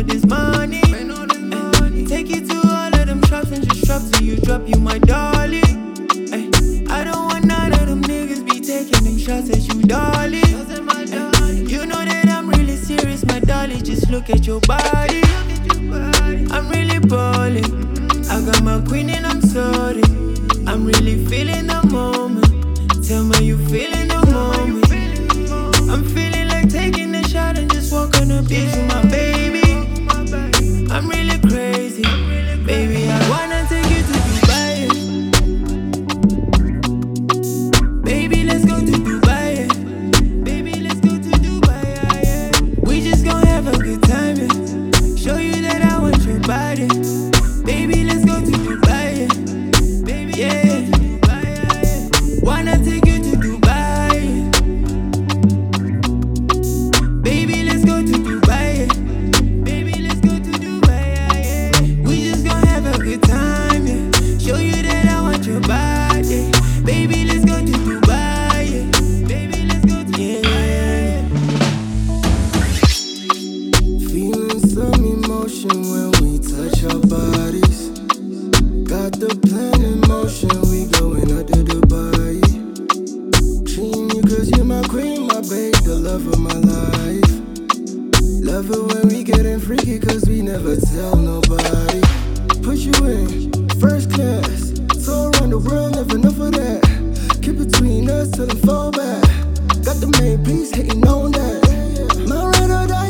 this money. Take you to all of them shops and just drop till you drop, you my darling. I don't want none of them niggas be taking them shots at you, darling. You know that I'm really serious, my darling. Just look at your body. I'm really ballin'. I got my queen and I'm sorry. I'm really feeling the moment. Tell me you feeling the moment. I'm feeling like taking a shot and just walk on the beach with my baby. I'm really crazy, baby. I wanna take you to Dubai. Baby, let's go to Dubai. Baby, let's go to Dubai. We just gon' have a good time. Show you that I want your body. Baby, let's go to Dubai. Baby, yeah. Wanna take you to Dubai. Baby, let's go to Dubai. Baby, let's go to Dubai. We just gon' have a good time, yeah. Show you that I want your body. Baby, let's go to Dubai. Baby, let's go to Dubai. Feeling some emotion when we touch our bodies. Got the plan in motion, we going out to Dubai. Treating you cause you're my queen, my babe, the love of my life. Love it when we getting freaky cause we never tell nobody. Put you in first class, so around the world, never know for that. Keep between us till I fall back. Got the main piece hating on that. My ride or die.